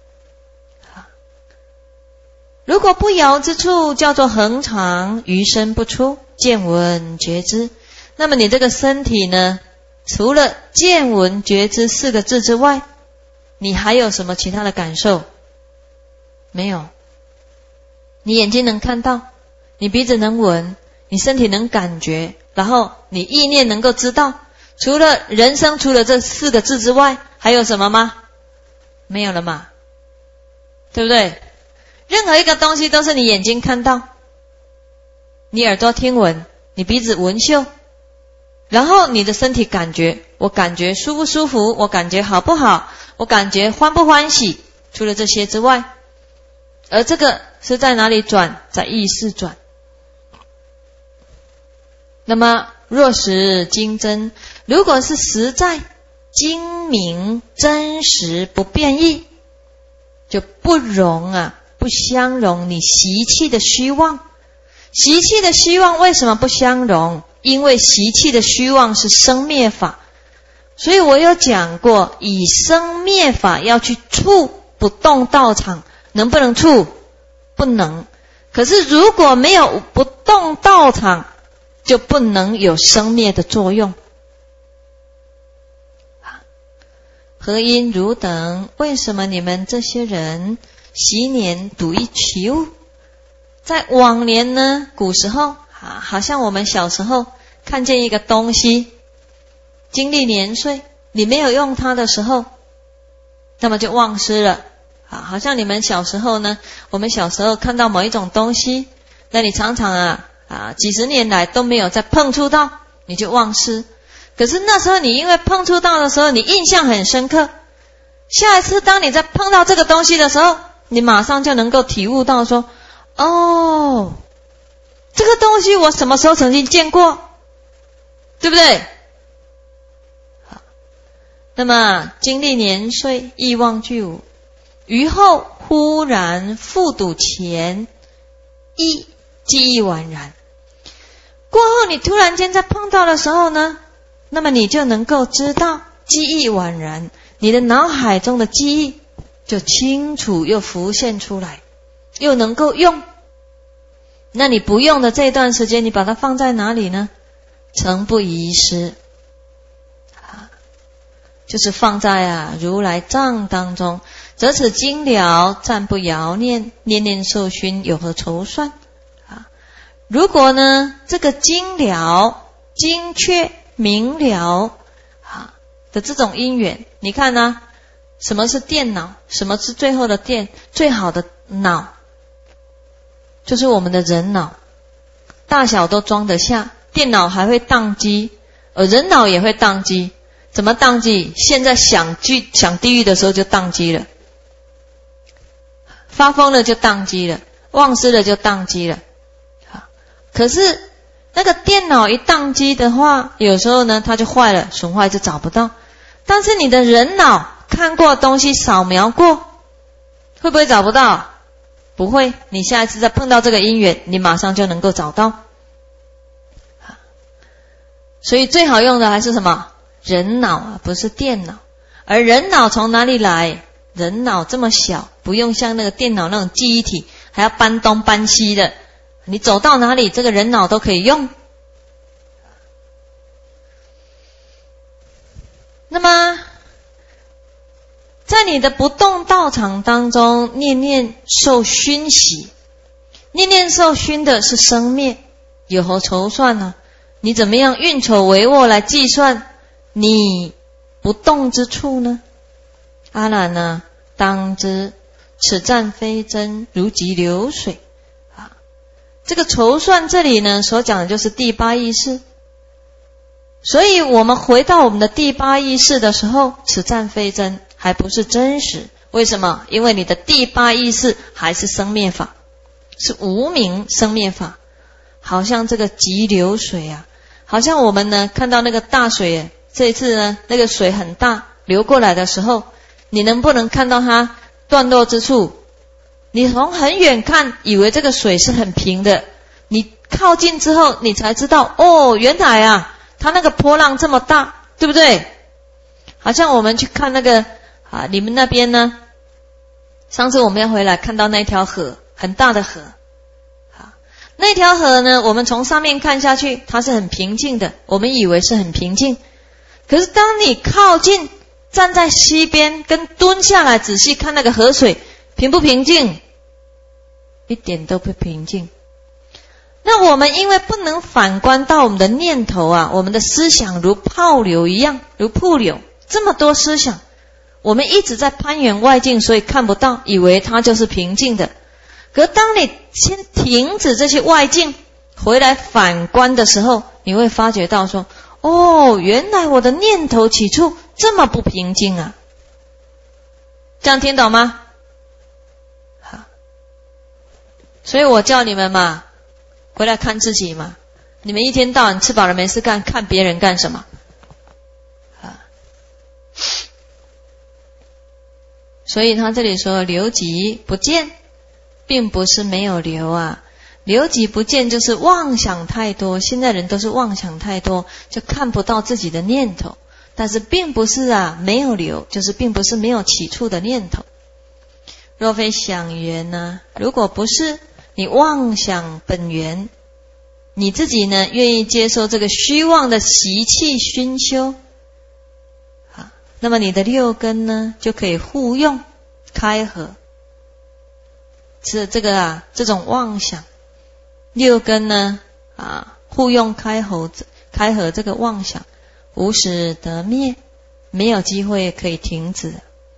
如果不摇之处叫做恒常，余生不出，见闻觉知。那么你这个身体呢，除了见闻觉知4个字之外，你还有什么其他的感受？没有。你眼睛能看到，你鼻子能闻，你身体能感觉，然后你意念能够知道。除了人生，除了这4个字之外，还有什么吗？没有了嘛，对不对？任何一个东西都是你眼睛看到，你耳朵听闻，你鼻子闻嗅， 然后你的身体感觉，我感觉舒不舒服，我感觉好不好，我感觉欢不欢喜，除了这些之外，而这个是在哪里转？在意识转。那么若实精真，如果是实在精明真实不变异，就不容不相容你习气的虚妄。习气的虚妄为什么不相容？因为习气的虚妄是生灭法，所以我有讲过，以生灭法要去触不动道场，能不能触？不能。可是如果没有不动道场，就不能有生灭的作用。何因汝等？为什么你们这些人昔年睹一奇物？在往年呢，古时候好像我们小时候看见一个东西，经历年岁，你没有用它的时候，那么就忘失了。好像你们小时候呢，我们小时候看到某一种东西，那你常常几十年来都没有再碰触到，你就忘失。可是那时候你因为碰触到的时候，你印象很深刻，下一次当你再碰到这个东西的时候，你马上就能够体悟到说，哦，这个东西我什么时候曾经见过，对不对？好，那么经历年岁，忆忘俱无，于后忽然复睹前，记忆宛然。过后你突然间在碰到的时候呢，那么你就能够知道记忆宛然，你的脑海中的记忆就清楚又浮现出来，又能够用。那你不用的这段时间，你把它放在哪里呢？诚不遗失，就是放在如来藏当中。则此精了，暂不遥念，念念受熏，有何筹算？如果呢，这个精了、精确、明了的这种因缘，你看呢，什么是电脑？什么是最后的电？最好的脑就是我们的人脑，大小都装得下。电脑还会宕机，人脑也会宕机。怎么宕机？现在想地狱的时候就宕机了，发疯了就宕机了，忘失了就宕机了。可是那个电脑一宕机的话，有时候呢它就坏了，损坏就找不到。但是你的人脑看过东西，扫描过，会不会找不到？不会，你下一次再碰到这个因缘，你马上就能够找到。所以最好用的还是什么？人脑不是电脑。而人脑从哪里来？人脑这么小，不用像那个电脑那种记忆体，还要搬东搬西的，你走到哪里，这个人脑都可以用。那么在你的不动道场当中，念念受熏习，念念受熏的是生灭，有何筹算呢？你怎么样运筹帷幄来计算你不动之处呢？阿难呢，当知此暂非真，如急流水。这个筹算这里呢，所讲的就是第八意识。所以我们回到我们的第八意识的时候，此暂非真，还不是真实。为什么？因为你的第八意识还是生灭法，是无明生灭法。好像这个急流水好像我们呢看到那个大水，这一次呢那个水很大流过来的时候，你能不能看到它断落之处？你从很远看，以为这个水是很平的，你靠近之后，你才知道，哦，原来它那个波浪这么大，对不对？好像我们去看那个你们那边呢，上次我们要回来看到那条河，很大的河，那条河呢，我们从上面看下去，它是很平静的，我们以为是很平静。可是当你靠近，站在溪边，跟蹲下来仔细看那个河水，平不平静？一点都不平静。那我们因为不能反观到我们的念头我们的思想如泡流一样，如瀑流，这么多思想，我们一直在攀缘外境，所以看不到，以为它就是平静的。可当你先停止这些外境，回来反观的时候，你会发觉到说， 哦，原来我的念头起处这么不平静啊！这样听懂吗？好，所以我叫你们嘛，回来看自己嘛。你们一天到晚吃饱了没事干，看别人干什么？所以他这里说留即不见，并不是没有留啊。留即不见就是妄想太多，现在人都是妄想太多，就看不到自己的念头。但是并不是啊没有留，就是并不是没有起处的念头。若非想缘呢，如果不是你妄想本源，你自己呢愿意接受这个虚妄的习气熏修，那么你的六根呢就可以互用开合。是这个这种妄想六根呢互用开合这个妄想，无始得灭，没有机会可以停止。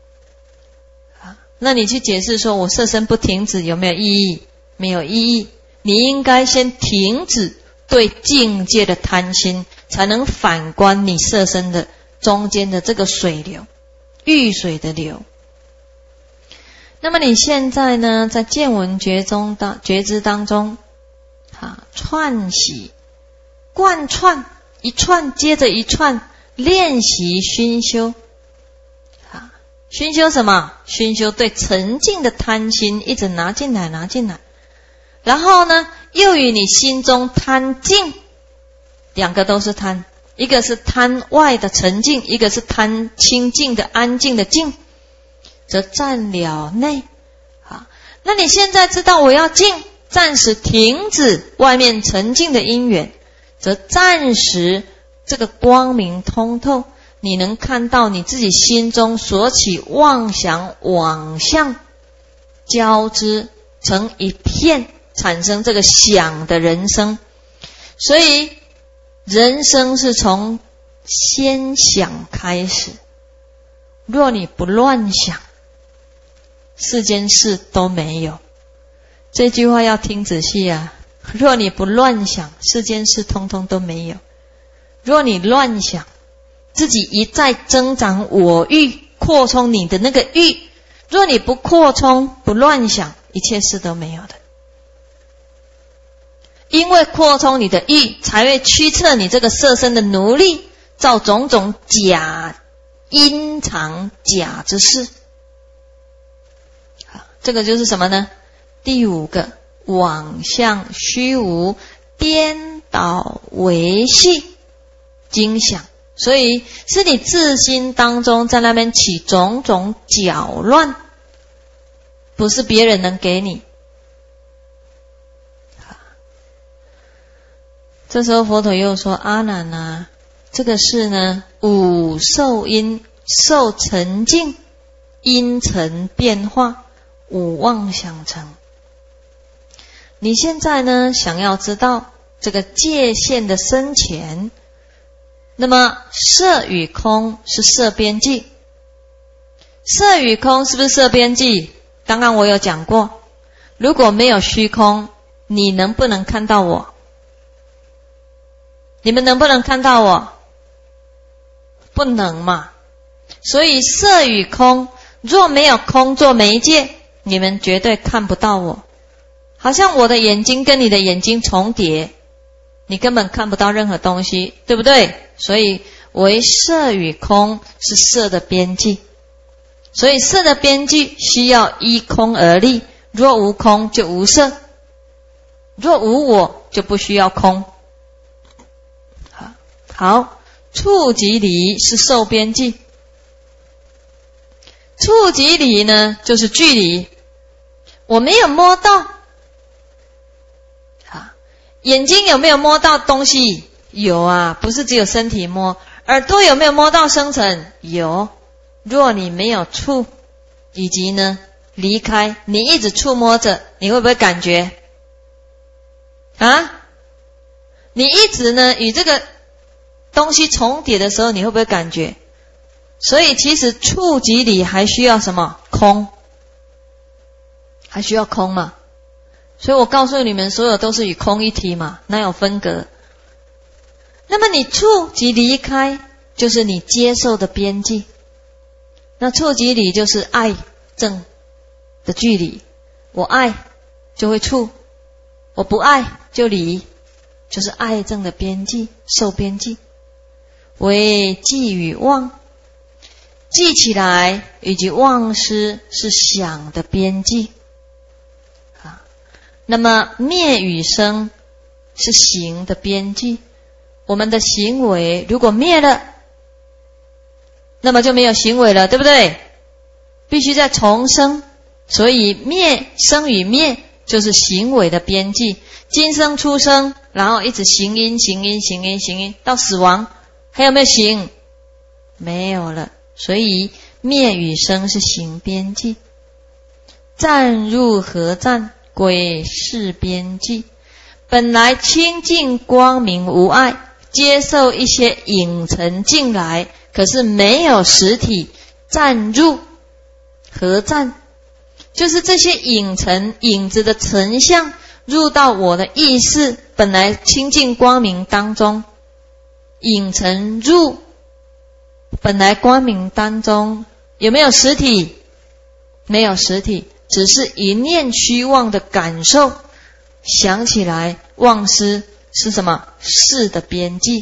那你去解释说我色身不停止有没有意义？没有意义。你应该先停止对境界的贪心，才能反观你色身的中间的这个水流，遇水的流。那么你现在呢，在见闻觉知当中串习贯串，一串接着一串练习熏修。熏修什么？熏修对沉静的贪心一直拿进来，然后呢又与你心中贪静，两个都是贪，一个是贪外的沉静，一个是贪清净的安静的静，则暂了内。那你现在知道我要静，暂时停止外面沉静的因缘，则暂时这个光明通透，你能看到你自己心中所起妄想妄相交织成一片，产生这个想的人生。所以人生是从先想开始，若你不乱想，世间事都没有。这句话要听仔细啊！若你不乱想，世间事通通都没有。若你乱想，自己一再增长我欲，扩充你的那个欲，若你不扩充不乱想，一切事都没有的。因为扩充你的欲，才会驱策你这个色身的奴隶，造种种假阴藏假之事。这个就是什么呢？第五个，妄象虚无，颠倒维系经想。所以是你自心当中在那边起种种搅乱，不是别人能给你。这时候佛陀又说，阿难啊，这个是呢五受因，受沉静，因沉变化，五妄想成。你现在呢想要知道这个界限的深浅，那么色与空是色边际。色与空是不是色边际？刚刚我有讲过，如果没有虚空，你能不能看到我？你们能不能看到我？不能嘛。所以色与空，若没有空做媒介，你们绝对看不到我。好像我的眼睛跟你的眼睛重叠，你根本看不到任何东西，对不对？所以为色与空是色的边际，所以色的边际需要依空而立，若无空就无色，若无我就不需要空。好，触即离是受边际，触即离呢就是距离，我没有摸到。眼睛有没有摸到东西？有啊，不是只有身体摸。耳朵有没有摸到声尘？有。若你没有触，以及呢离开，你一直触摸着，你会不会感觉？你一直呢与这个东西重叠的时候，你会不会感觉？所以其实触即离还需要什么？空，还需要空嘛。所以我告诉你们，所有都是与空一体嘛，哪有分隔？ 那么你处即离开，就是你接受的边际。那处即离就是爱正的距离，我爱就会处，我不爱就离，就是爱正的边际，受边际。为记与忘，记起来以及忘失是想的边际。那么灭与生是行的边际。我们的行为如果灭了，那么就没有行为了，对不对？必须再重生，所以灭生与灭就是行为的边际。今生出生，然后一直行因行因行因行因到死亡，还有没有行？没有了。所以灭与生是行边际。暂入合暂归是边际。本来清净光明无碍，接受一些影尘进来，可是没有实体，暂入合暂，就是这些影尘影子的成像入到我的意识，本来清净光明当中，影尘入本来光明当中，有没有实体？没有实体，只是一念虚妄的感受，想起来忘失是什么？事的边际。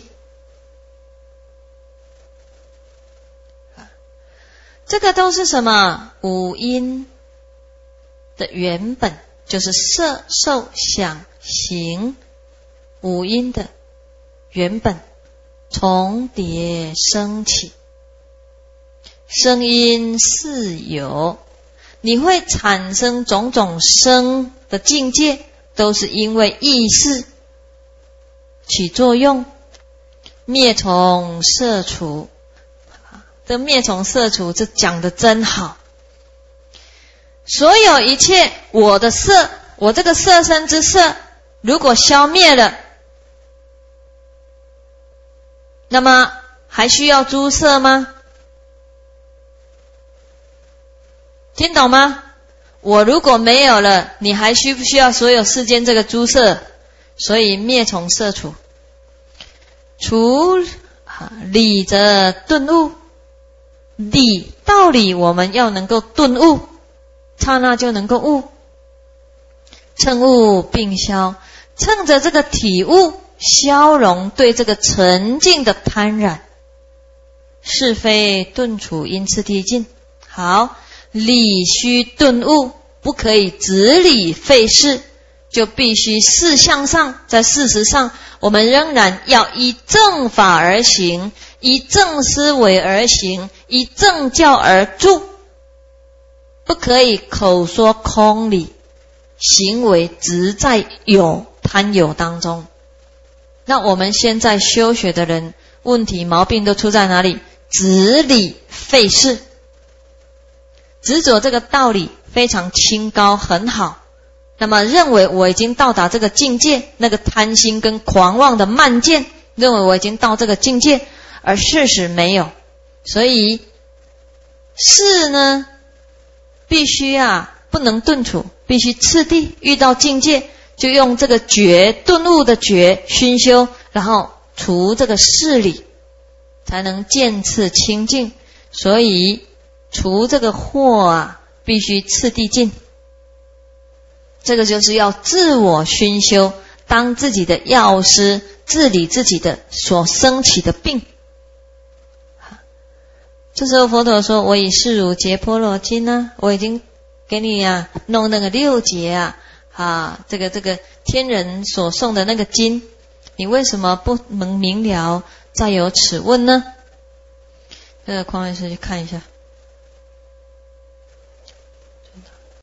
这个都是什么？五阴的原本，就是色受想行五阴的原本重叠升起。声音四有，你会产生种种声的境界，都是因为意识起作用。灭从色除，这灭从色除，这讲得真好。所有一切我的色，我这个色身之色如果消灭了，那么还需要诸色吗？听懂吗？我如果没有了，你还需不需要所有世间这个诸色？所以灭从色除。除理则顿悟，理道理我们要能够顿悟，刹那就能够悟。趁悟并消，趁着这个体悟消融对这个沉静的贪染，是非顿除，因次第进。好，理须顿悟，不可以执理废事，就必须事相上，在事实上我们仍然要依正法而行，依正思维而行，依正教而住，不可以口说空理，行为只在有贪有当中。那我们现在修学的人，问题毛病都出在哪里？执理废事，执着这个道理非常清高很好，那么认为我已经到达这个境界，那个贪心跟狂妄的慢见，认为我已经到这个境界，而事实没有。所以事呢必须不能顿除，必须次第遇到境界，就用这个觉顿悟的觉熏修，然后除这个事理，才能渐次清净。所以除这个惑必须次第进。这个就是要自我熏修，当自己的药师，治理自己的所生起的病。这时候佛陀说，我以示汝解婆罗经我已经给你弄那个6节这个天人所诵的那个经，你为什么不能明了？再有此问呢？这个匡老师去看一下。